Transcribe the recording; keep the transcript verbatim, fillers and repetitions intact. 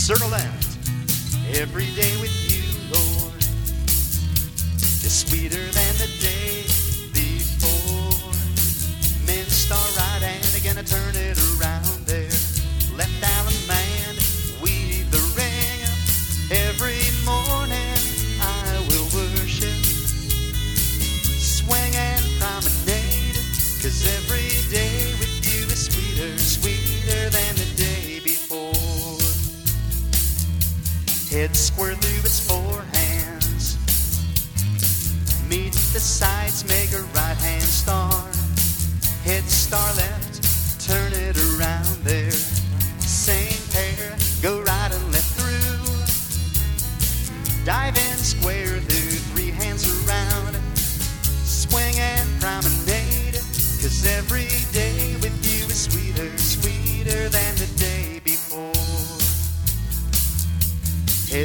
circle left. Every day with you, Lord, is sweeter than the day before. Men start right and they're gonna turn it around there. Left Allen man, weave the ring. Every morning I will worship, swing and promenade, 'cause every day with you is sweeter, sweeter than the day before. Head square through its four hands, meet the sides, make a right hand star. Head star left, turn it around there. Same pair, go right and left through. Dive in square through, three hands around. Swing and promenade, 'cause every day with you is sweeter, sweeter